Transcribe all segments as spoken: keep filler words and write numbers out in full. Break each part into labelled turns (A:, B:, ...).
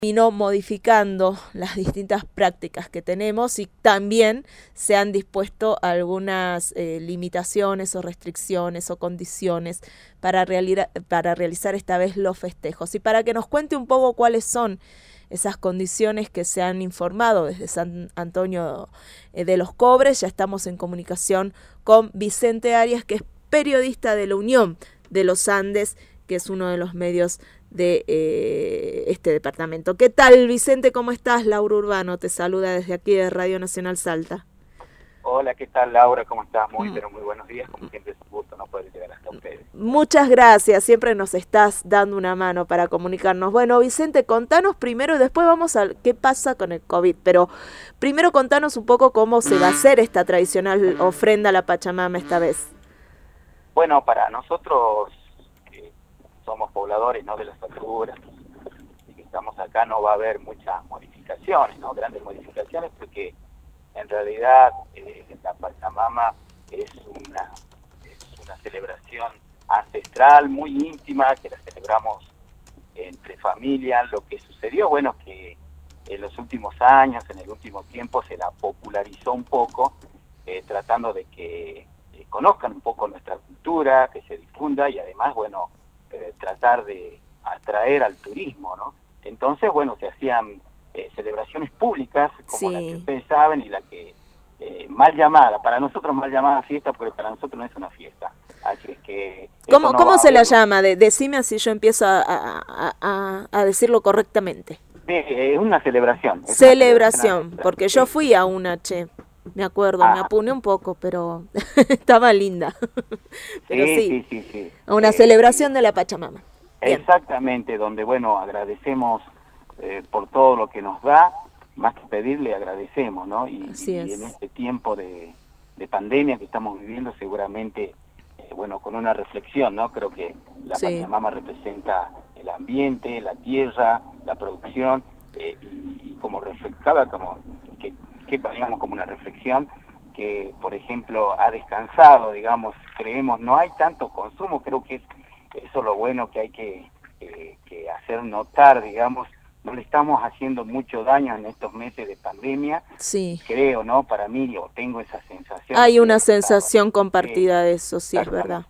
A: terminó modificando las distintas prácticas que tenemos y también se han dispuesto algunas eh, limitaciones o restricciones o condiciones para, reali- para realizar esta vez los festejos. Y para que nos cuente un poco cuáles son esas condiciones que se han informado desde San Antonio de los Cobres, ya estamos en comunicación con Vicente Arias, que es periodista de la Unión de los Andes, que es uno de los medios de eh, este departamento. ¿Qué tal, Vicente? ¿Cómo estás? Laura Urbano te saluda desde aquí de Radio Nacional Salta.
B: Hola, ¿qué tal, Laura? ¿Cómo estás? Muy, mm. pero muy buenos días. Como siempre es un gusto no poder llegar hasta ustedes.
A: Muchas gracias, siempre nos estás dando una mano para comunicarnos. Bueno, Vicente, contanos primero y después vamos a qué pasa con el COVID, pero primero contanos un poco cómo se va a hacer esta tradicional ofrenda a la Pachamama esta vez.
B: Bueno, para nosotros somos pobladores, ¿no?, de las alturas, y que estamos acá, no va a haber muchas modificaciones, ¿no?, grandes modificaciones, porque en realidad eh, la Pachamama es una, es una celebración ancestral muy íntima, que la celebramos entre familias. Lo que sucedió, bueno, que en los últimos años, en el último tiempo, se la popularizó un poco, eh, tratando de que eh, conozcan un poco nuestra cultura, que se difunda, y además, bueno, Eh, tratar de atraer al turismo, ¿no? Entonces, bueno, se hacían eh, celebraciones públicas, como sí. la que ustedes saben, y la que eh, mal llamada, para nosotros mal llamada fiesta, porque para nosotros no es una fiesta. Así es que...
A: ¿Cómo, no ¿cómo se la llama? De, decime así yo empiezo a, a, a, a decirlo correctamente.
B: Sí, es una celebración. Es
A: celebración,
B: una celebración,
A: porque
B: sí.
A: yo fui a una, che. Me acuerdo, ah. me apuné un poco, pero estaba linda. Pero
B: sí,
A: sí,
B: sí, sí, sí.
A: Una eh, celebración de la Pachamama.
B: Bien. Exactamente, donde, bueno, agradecemos eh, por todo lo que nos da, más que pedirle, agradecemos, ¿no? Y,
A: Así es.
B: y en este tiempo de, de pandemia que estamos viviendo, seguramente, eh, bueno, con una reflexión, ¿no? Creo que la sí. Pachamama representa el ambiente, la tierra, la producción, eh, y, y como reflejaba, como que que digamos como una reflexión que, por ejemplo, ha descansado, digamos, creemos, no hay tanto consumo. Creo que es eso lo bueno que hay que, eh, que hacer notar, digamos, no le estamos haciendo mucho daño en estos meses de pandemia,
A: sí.
B: creo, ¿no? Para mí, yo tengo esa sensación.
A: Hay una sensación estado, compartida eh, de eso, sí, es verdad.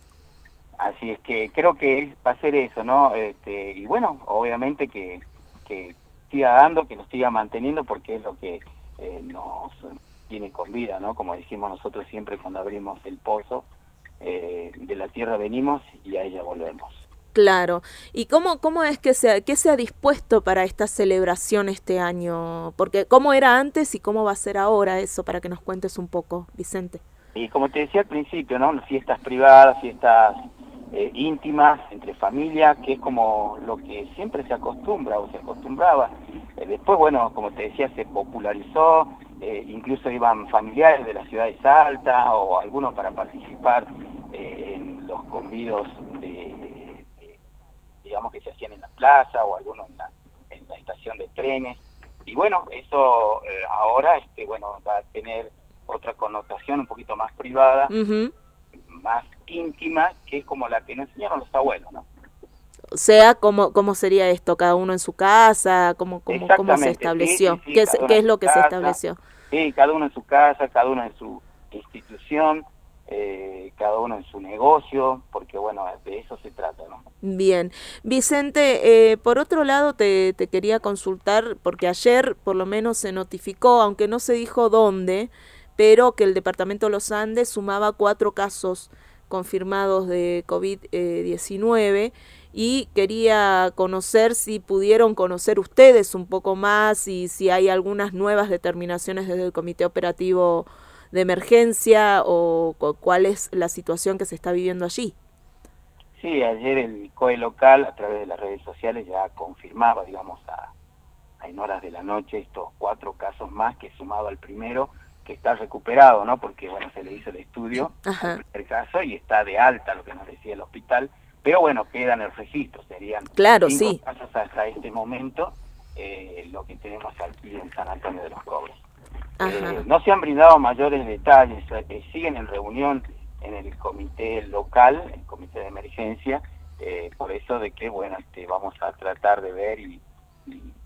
B: Así es que creo que va a ser eso, ¿no? Este, y bueno, obviamente que, que siga dando, que nos siga manteniendo, porque es lo que Eh, nos tiene con vida, ¿no? Como decimos nosotros siempre cuando abrimos el pozo, eh, de la tierra venimos y a ella volvemos.
A: Claro. ¿Y cómo, cómo es que se, qué se ha dispuesto para esta celebración este año? Porque ¿cómo era antes y cómo va a ser ahora eso? Para que nos cuentes un poco, Vicente.
B: Y como te decía al principio, ¿no? Fiestas privadas, fiestas eh, íntimas, entre familia, que es como lo que siempre se acostumbra o se acostumbraba. Eh, después, bueno, como te decía, se popularizó, eh, incluso iban familiares de la ciudad de Salta o algunos para participar eh, en los convidos de, de, de, digamos, que se hacían en la plaza o algunos en la, en la estación de trenes. Y bueno, eso eh, ahora, este, bueno, va a tener otra connotación un poquito más privada, uh-huh. más íntima, que es como la que nos enseñaron los abuelos, ¿no?
A: O sea, ¿cómo, cómo sería esto? ¿Cada uno en su casa? ¿Cómo, cómo, cómo se estableció?
B: Sí, sí, sí,
A: ¿Qué, es, ¿qué es lo que
B: casa,
A: se estableció?
B: Sí, cada uno en su casa, cada uno en su institución, eh, cada uno en su negocio, porque bueno, de eso se trata, ¿no?
A: Bien. Vicente, eh, por otro lado te, te quería consultar, porque ayer por lo menos se notificó, aunque no se dijo dónde, pero que el departamento de los Andes sumaba cuatro casos confirmados de COVID diecinueve, y quería conocer si pudieron conocer ustedes un poco más y si hay algunas nuevas determinaciones desde el Comité Operativo de Emergencia o cuál es la situación que se está viviendo allí.
B: Sí, ayer el C O E local a través de las redes sociales ya confirmaba, digamos, a, a en horas de la noche estos cuatro casos más, que sumado al primero, que está recuperado, ¿no? Porque, bueno, se le hizo el estudio
A: Ajá.
B: al primer caso y está de alta, lo que nos decía el hospital, pero bueno, queda en el registro, serían
A: claro,
B: cinco
A: sí.
B: casos hasta este momento, eh, lo que tenemos aquí en San Antonio de los Cobres. Eh, no se han brindado mayores detalles, eh, siguen en reunión en el comité local, el comité de emergencia, eh, por eso de que, bueno, este, vamos a tratar de ver y, y,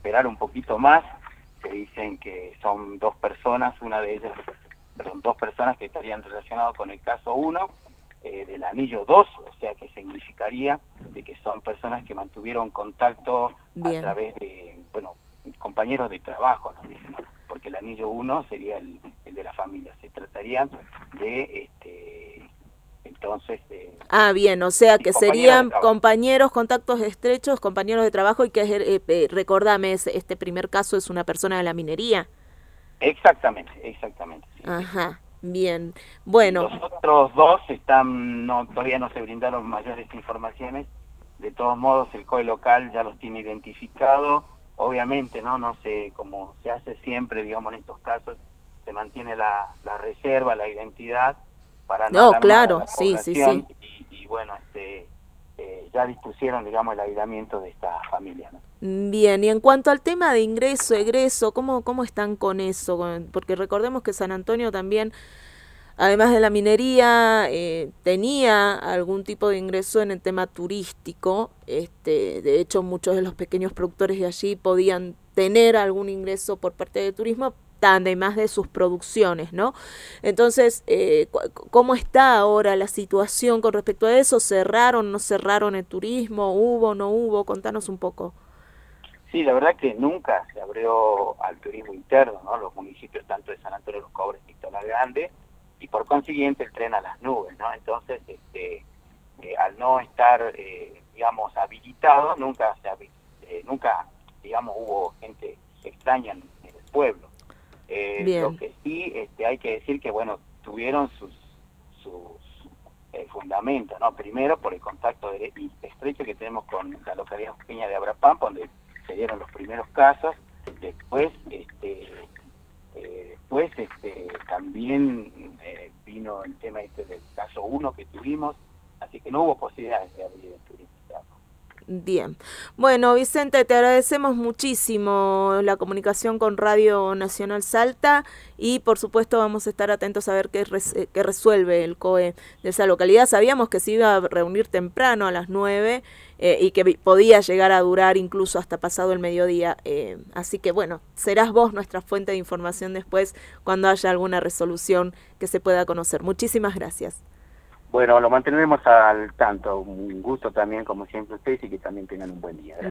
B: esperar un poquito más. Se dicen que son dos personas, una de ellas, perdón, dos personas que estarían relacionadas con el caso uno, eh, del anillo dos, o sea que significaría de que son personas que mantuvieron contacto
A: Bien.
B: a través de, bueno, compañeros de trabajo, ¿no? Porque el anillo uno sería el, el de la familia. Se trataría de, este, entonces... De,
A: ah, bien, o sea que serían compañeros, contactos estrechos, compañeros de trabajo, y que, eh, eh, recordame, este primer caso es una persona de la minería.
B: Exactamente, exactamente. Sí,
A: ajá, sí. Bien, bueno.
B: Los otros dos están, no, todavía no se brindaron mayores informaciones. De todos modos, el C O E local ya los tiene identificado. Obviamente, no no sé, como se hace siempre, digamos, en estos casos, se mantiene la, la reserva, la identidad, para no,
A: no claro, sí, sí, sí.
B: Y, y bueno, este, eh, ya dispusieron, digamos, el aislamiento de esta familia, ¿no?
A: Bien, y en cuanto al tema de ingreso, egreso, ¿cómo, cómo están con eso? Porque recordemos que San Antonio también, además de la minería, eh, tenía algún tipo de ingreso en el tema turístico. Este, de hecho, muchos de los pequeños productores de allí podían tener algún ingreso por parte del turismo, además de sus producciones, ¿no? Entonces, eh, ¿cómo está ahora la situación con respecto a eso? ¿Cerraron, no cerraron el turismo? ¿Hubo, no hubo? Contanos un poco.
B: Sí, la verdad que nunca se abrió al turismo interno, ¿no? Los municipios tanto de San Antonio de los Cobres y Tola Grande, y por consiguiente el tren a las nubes, ¿no? Entonces, este, eh, al no estar, eh, digamos, habilitado, nunca, se, eh, nunca, digamos, hubo gente extraña en, en el pueblo. Eh, lo que sí, este, hay que decir que, bueno, tuvieron sus, sus eh, fundamentos, ¿no? Primero, por el contacto de, estrecho que tenemos con la localidad pequeña de Abrapampa, donde se dieron los primeros casos. Después, este, eh, después este, también eh, vino el tema este del caso uno que tuvimos, así que no hubo posibilidades de abrir el turismo.
A: Bien. Bueno, Vicente, te agradecemos muchísimo la comunicación con Radio Nacional Salta, y por supuesto vamos a estar atentos a ver qué, res, qué resuelve el C O E de esa localidad. Sabíamos que se iba a reunir temprano a las nueve eh, y que podía llegar a durar incluso hasta pasado el mediodía. Eh, así que bueno, serás vos nuestra fuente de información después cuando haya alguna resolución que se pueda conocer. Muchísimas gracias.
B: Bueno, lo mantendremos al tanto. Un gusto también, como siempre, ustedes, y que también tengan un buen día. Gracias.